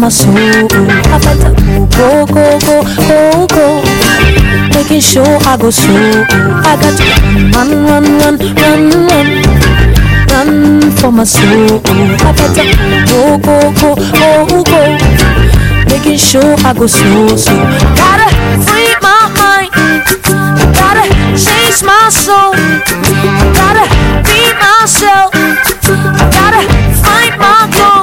soul. I better go, go, go, go, go. Making sure I go slow. I got to run, run, run, run, run, run for my soul. I better go, go, go, go, go. Making sure I go slow, so gotta free my mind. Gotta change my soul. Gotta be myself. Gotta find my goal.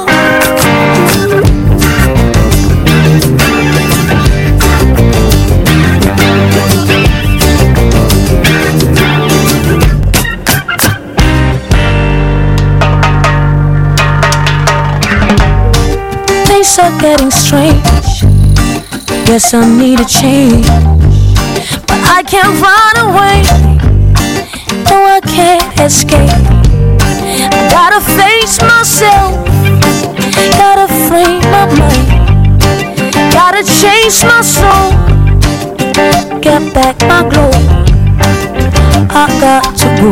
Things are getting strange. Guess I need a change, but I can't run away. No, I can't escape. I gotta face myself. Gotta frame my mind. Gotta chase my soul. Get back my glow. I got to go.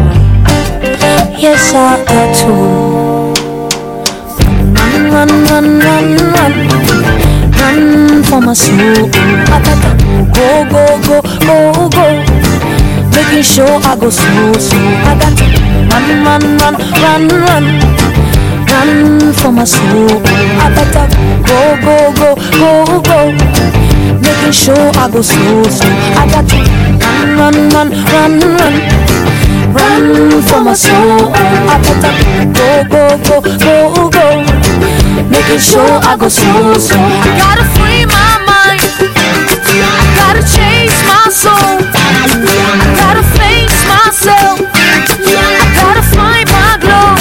Yes, I got to. Run, run, run, run, run for my soul. I gotta go, go, go, go, go. Making sure I go slow, so I got to run, run, run, run, run, run for my soul. I gotta go, go, go, go, go. Making sure I go slow, so I got to run, run, run, run, run, run for my soul. I gotta go, go, go, go, go. Making sure I go slow, so I gotta free my mind. I gotta chase my soul. I gotta face myself. I gotta find my glow.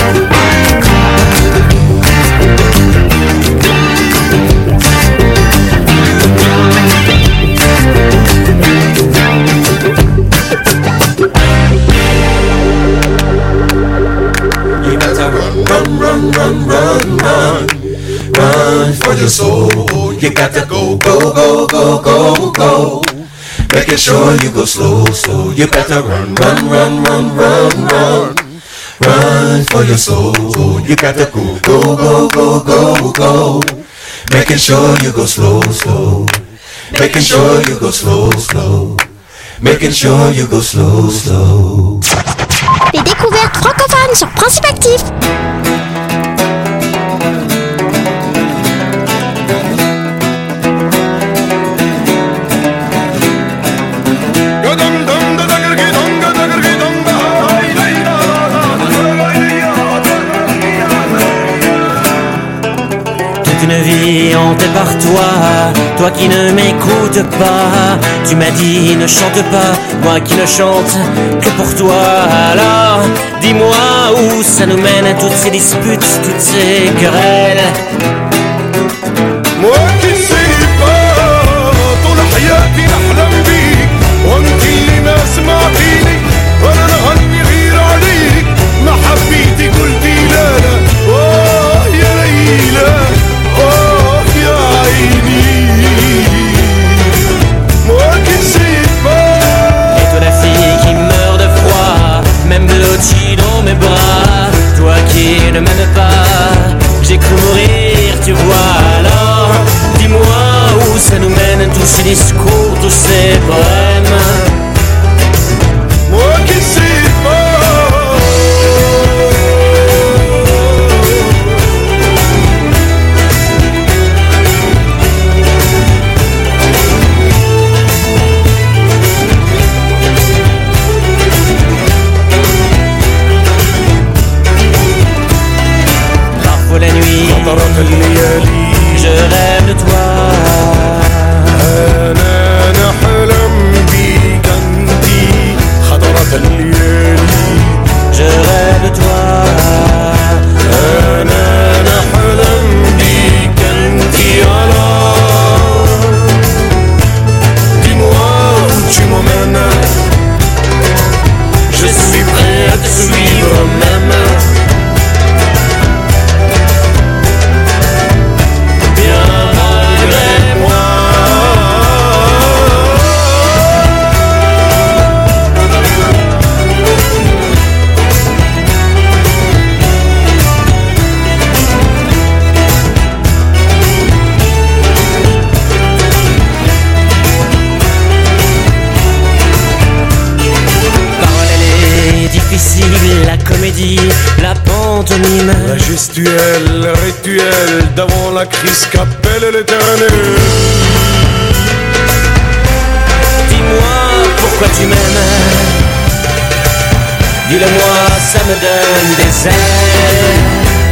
You gotta run, run, run, run, run. Run for your soul. You got to go, go, go, go, go, go. Making sure you go slow, slow. You got to run, run, run, run, run, run. Run for your soul. You got to go, go, go, go, go, go. Making sure you go slow, slow. Making sure you go slow, slow. Making sure you go slow, slow. Les découvertes francophones sur Principe Actif. Une vie hantée par toi, toi qui ne m'écoutes pas. Tu m'as dit ne chante pas, moi qui ne chante que pour toi. Alors dis-moi où ça nous mène, toutes ces disputes, toutes ces querelles. Moi qui sais pas, طول حياتي نحلم بيك وانت اللي ما سمعتيني وانا نغني غير عليك. ما حبيتي قلتي لا لا، اوه يا ليلى، oh يا عيني. Moi qui sais pas. Et toi la fille qui meurt de froid, même blottie dans mes bras. Toi qui ne m'aimes pas, j'ai cru mourir, tu vois. Alors dis-moi où ça nous mène, tous ces discours, tous ces poèmes. Moi qui sais pas. La nuit, je rêve de toi. أنا نحلم بيك pantomime. La gestuelle, le rituel d'avant la crise qu'appelle l'éternel. Dis-moi pourquoi tu m'aimes. Dis-le-moi, ça me donne des ailes.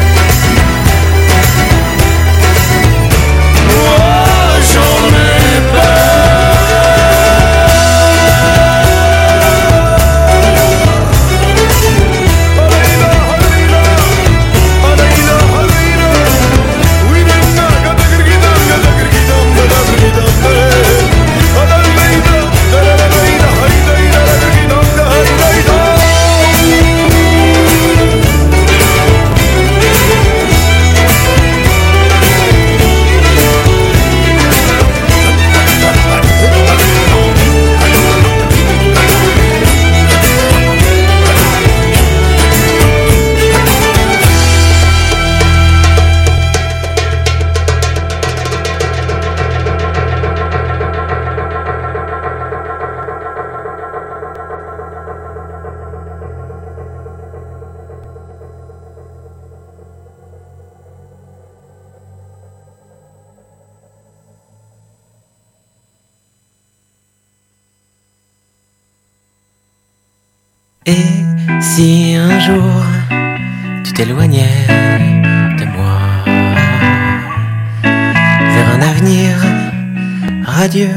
Moi j'en ai peur. Et si un jour tu t'éloignais de moi vers un avenir radieux,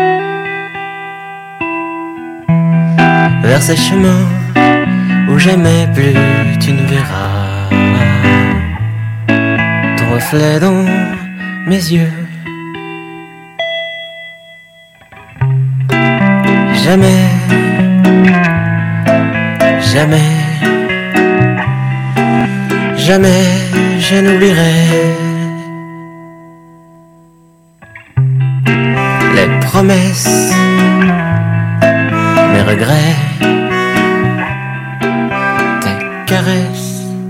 vers ces chemins où jamais plus tu ne verras ton reflet dans mes yeux, jamais, jamais, jamais je n'oublierai les promesses, mes regrets, tes caresses.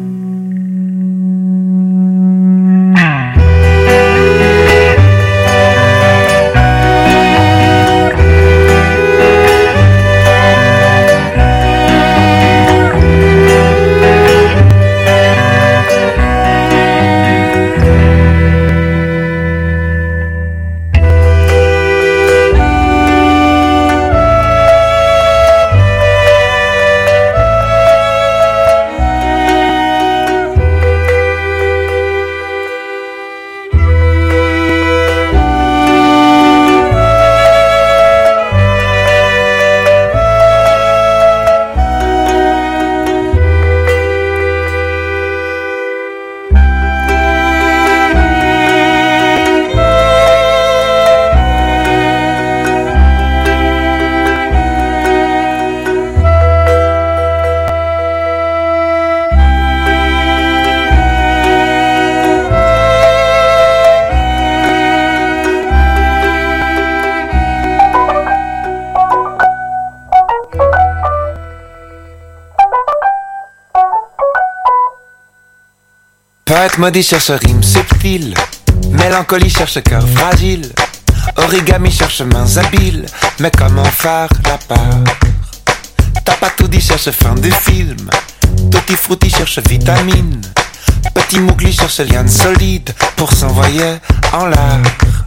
Poète maudit cherche rime subtile, mélancolie cherche cœur fragile, origami cherche mains habiles, mais comment faire la part? T'as pas tout dit cherche fin de film, Tutti Frutti cherche vitamine, Petit Mougli cherche liane solide pour s'envoyer en l'air.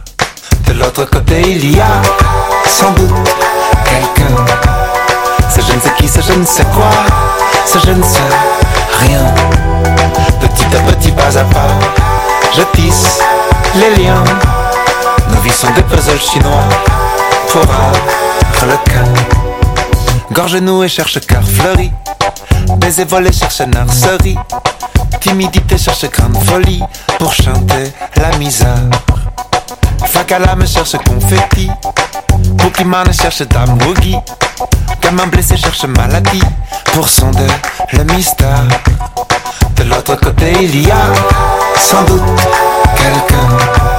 De l'autre côté il y a sans doute quelqu'un, ce je ne sais qui, ce je ne sais quoi, ce je ne sais rien. Petit à petit, pas à pas, je tisse les liens. Nos vies sont des puzzles chinois pour Harlequin. Gorge nouée cherche cœur fleuri, baiser volé cherche nurserie, timidité cherche grande folie pour chanter la misère. Fac à l'âme cherche confetti, Pokémon cherche dame Woogie, gamin blessé cherche maladie pour sonder le mystère. De l'autre côté il y a sans doute quelqu'un,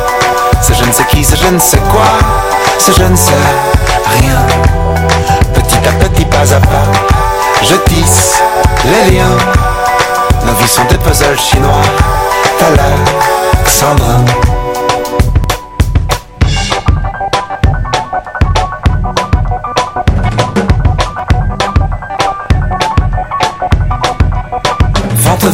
ce je ne sais qui, ce je ne sais quoi, ce je ne sais rien. Petit à petit, pas à pas, je tisse les liens. Nos vies sont des puzzles chinois, t'as l'Alexandrin.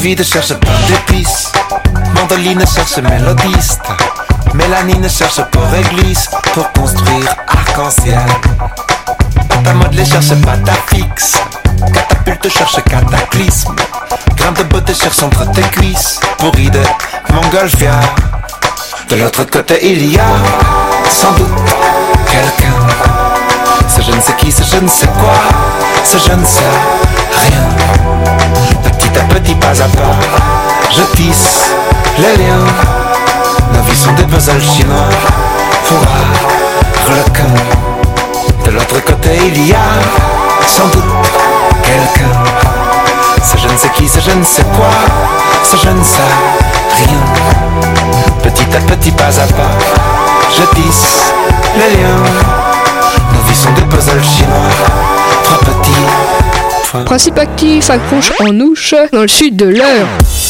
vide cherche pain d'épices. Mandoline cherche mélodiste. Mélanine cherche pour église. Pour construire arc-en-ciel. Pâte à modeler cherche pâte à fixe. Catapulte cherche cataclysme. Grain de beauté cherche entre tes cuisses. Pourri de montgolfière. De l'autre côté il y a sans doute quelqu'un. Ce je ne sais qui, ce je ne sais quoi, ce je ne sais rien. Petit à petit, pas à pas, je tisse les liens. Nos vies sont des puzzles chinois pour requin. De l'autre côté il y a sans doute quelqu'un. Ce je ne sais qui, ce je ne sais quoi, ce je ne sais rien. Petit à petit, pas à pas, je tisse les liens. Nos vies sont des puzzles chinois, trois petits points. Principe actif accroche en ouche dans le sud de l'Eure.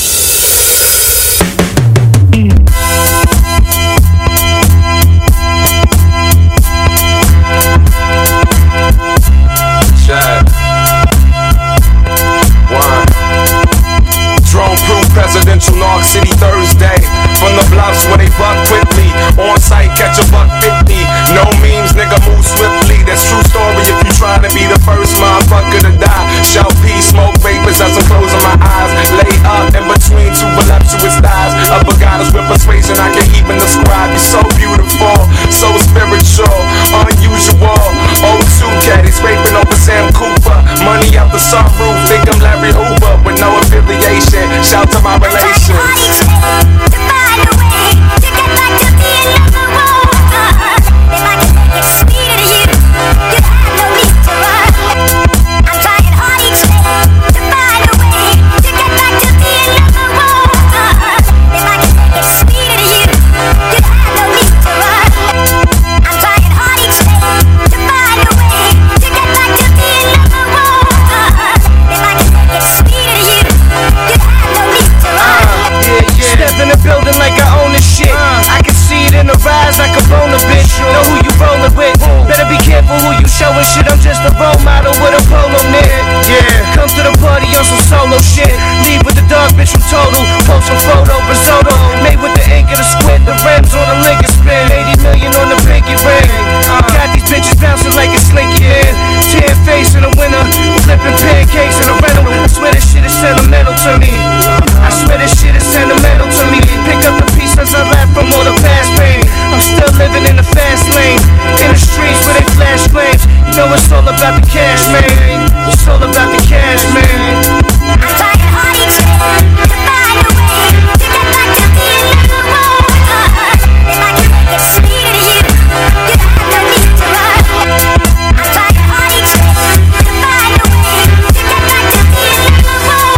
Presidential North City Thursday. From the bluffs where they buck quickly. On site, catch a $150. No memes, nigga, move swiftly. That's true story if you try to be the first motherfucker to die. Shout peace, smoke vapors as I'm closing my eyes. Lay up in between two voluptuous thighs. Upper goddess with persuasion I can't even describe. You're so beautiful, so spiritual, unusual. O2 caddies scraping over Sam Cooper. Money out the sunroof, think I'm Larry Hoover with no affiliation. Shout to my relations. Showing shit, I'm just a role model with a polo knit. Yeah, come to the party on some solo shit. Leave with the dog bitch from Total. Post some photo, risotto. Made with the ink of the squid. The rims on the Lincoln spin. 80 million on the pinky ring. Got these bitches bouncing like a slinky in. Tan face in the winter. Flipping pancakes in a rental. I swear this shit is sentimental to me. I swear this shit is sentimental to me. Pick up the pieces I left from all the past pain. I'm still living in the fast lane. In the streets where they flash flames. You know it's all about the cash, man. It's all about the cash, man. I'm trying hard each day to find a way to get back to being number one. If I can make it sweeter to you, you have no need to run. I'm trying hard each day to find a way to get back to being number one.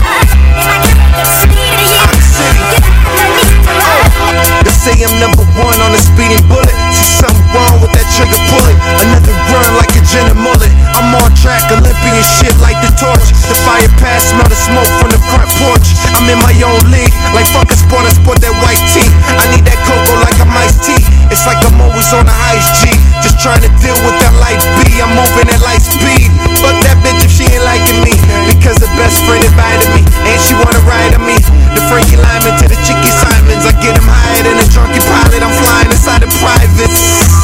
If I can make it sweeter to you, you have no need to run. They say I'm number one on a speeding bullet. See something wrong with that trigger bullet. Another run like a gin and mullet. I'm on track, Olympian shit like the torch. The fire pass, smell the smoke from the front porch. I'm in my own league, like fuck a sport, I sport that white tee. I need that cocoa like I'm iced tea. It's like I'm always on the ice G. Just trying to deal with that life B. I'm moving at light speed. Fuck that bitch if she ain't liking me. Because the best friend invited me, and she wanna ride on me. The Frankie Lyman to the Chicky Simons. I get him higher than a drunken pilot. I'm flying inside the privates.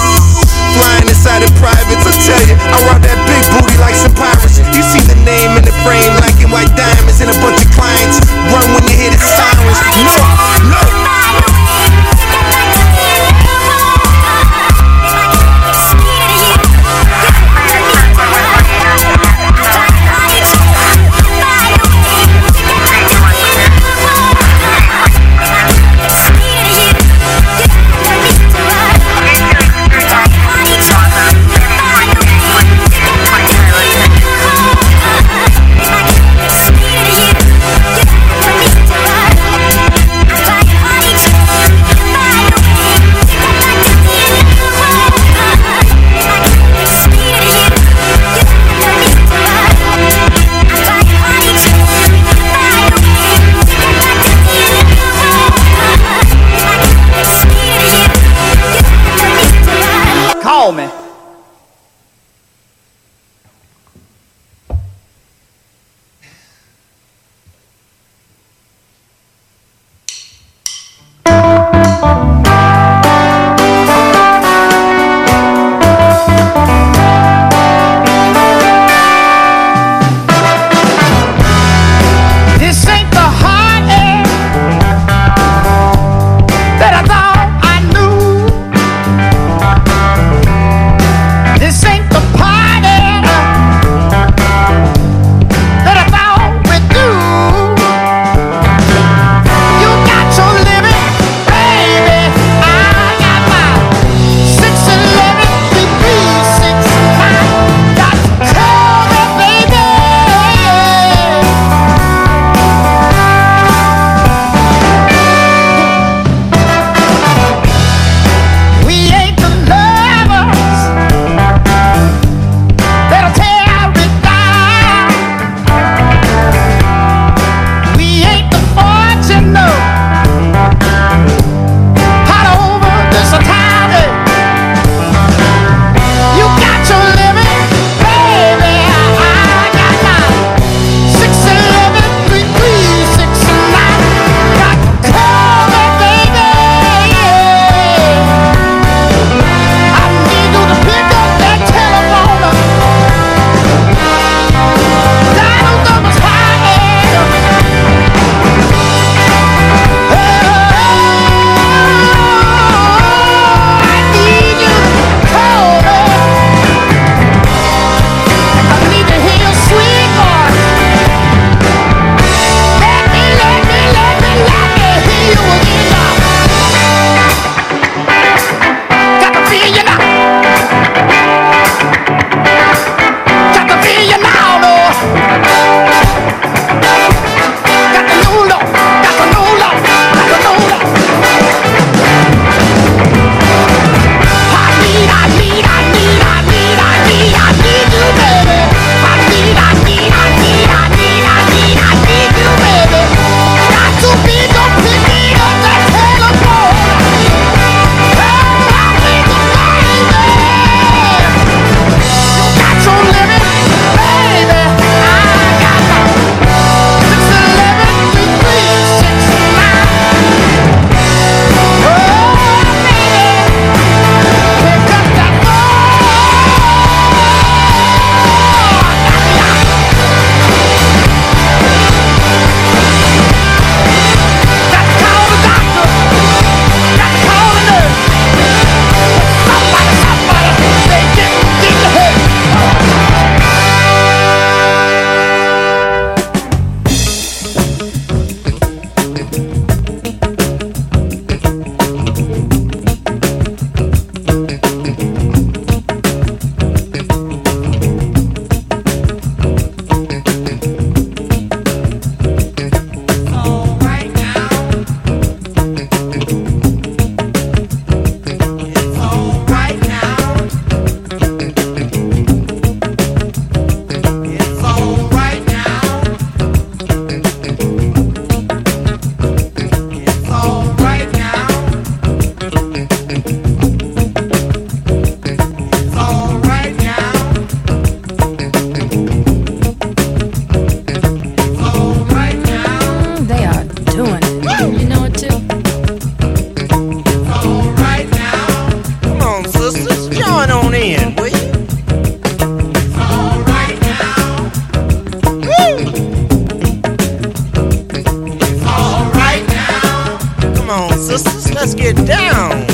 Flying inside the privates, I tell you, I rock that big booty like some pirates. You see the name in the frame, black and white diamonds, and a bunch of clients. Run when you hear the sirens. No, no. sisters, let's get down.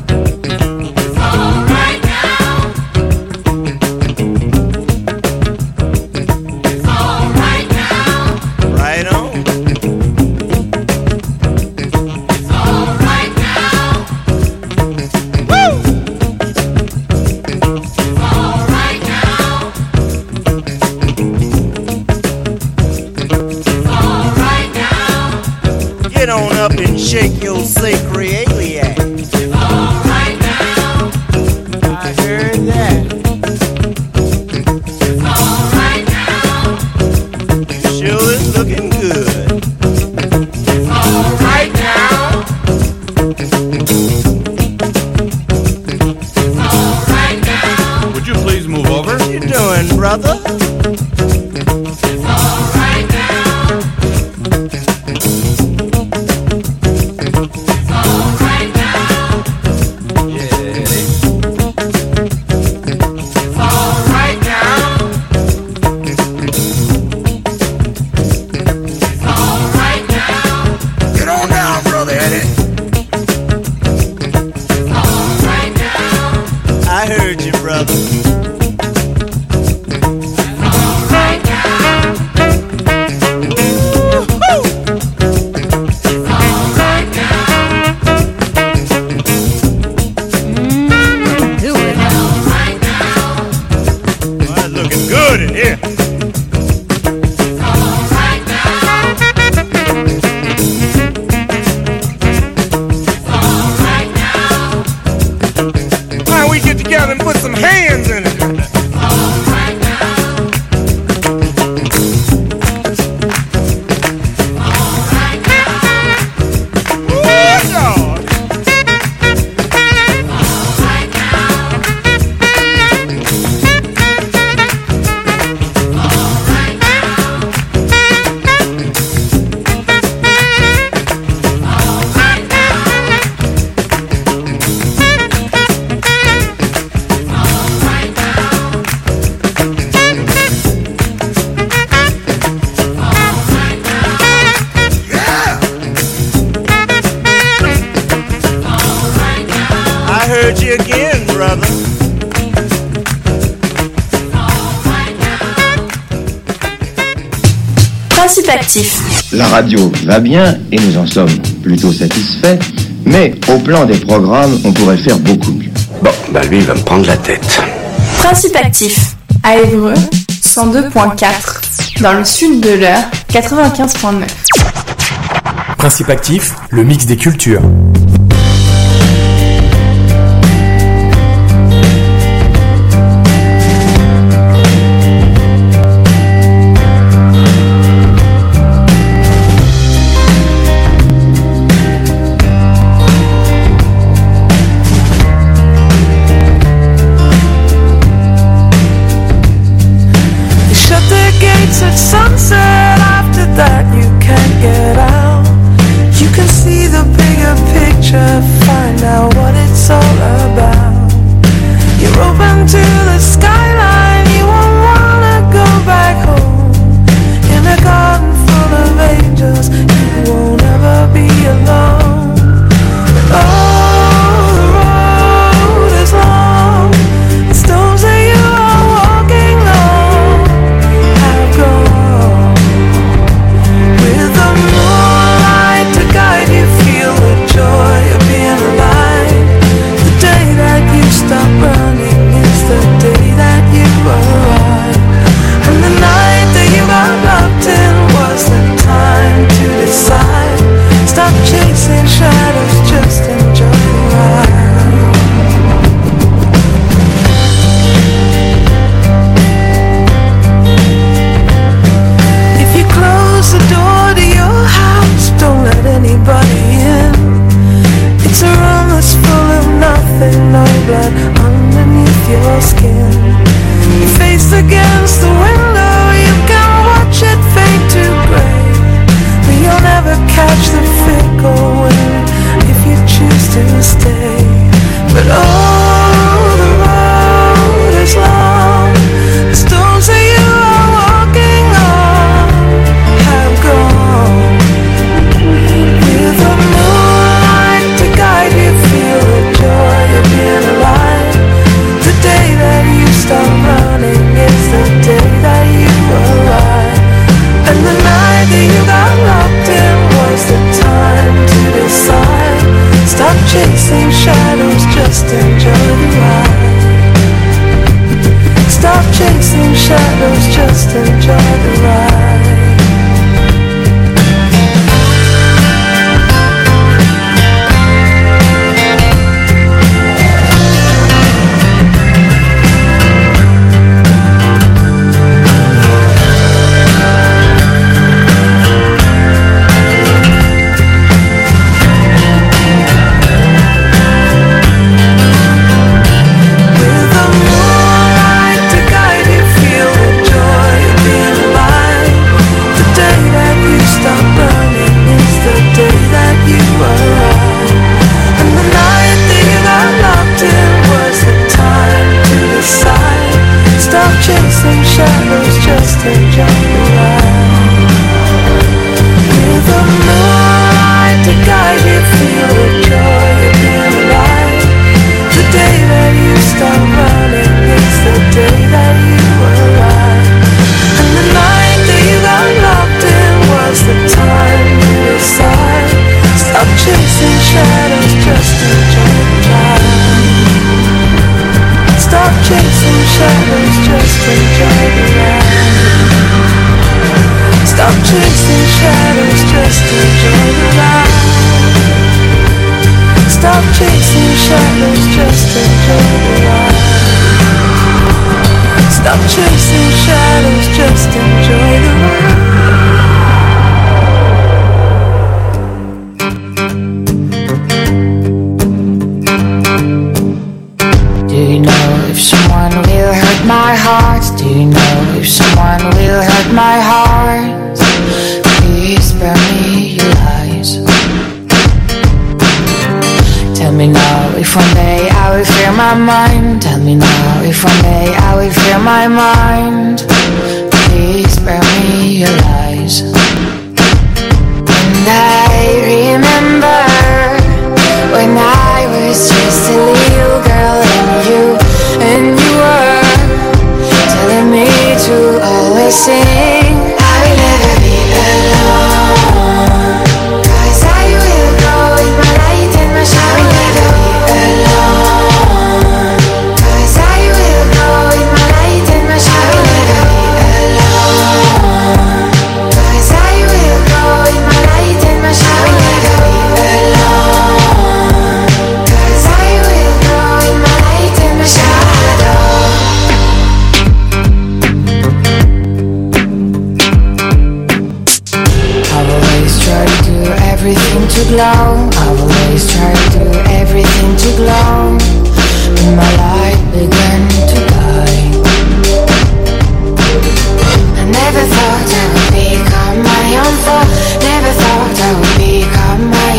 Shake your sacroiliac. All right now. I heard that. All right now. Sure is looking good. All right now. All right now. Would you please move over? What you doing, brother? All right now. La radio va bien et nous en sommes plutôt satisfaits, mais au plan des programmes, on pourrait faire beaucoup mieux. Bon, bah lui, il va me prendre la tête. Principe actif, à Évreux, 102.4, dans le sud de l'Eure, 95.9. Principe actif, le mix des cultures. At sunset, after that you can't get out. You can see the bigger picture. shadows, just enjoy the ride. Stop chasing shadows, just enjoy the ride. Stop chasing shadows, just enjoy the ride. Stop chasing shadows, just enjoy the ride. Do you know if someone will hurt my heart? Do you know if someone will hurt my heart? Please spare me your lies. Tell me now if one day I will fear my mind. Tell me now if one day I will fear my mind. Please spare me your lies. And I remember when I was just a little girl and you were telling me to always sing. I will never be alone, 'cause I will go with my light and my shine. I will never be alone, 'cause I will go with my light and my shine. I will never be alone, 'cause I will go with my light and my shine. I will never be alone, 'cause I will go with my light and my shadow. I've always tried to do everything to glow. I've always tried to do everything to glow. When my light began to die, I never thought I would become my own foe. Never thought I would become my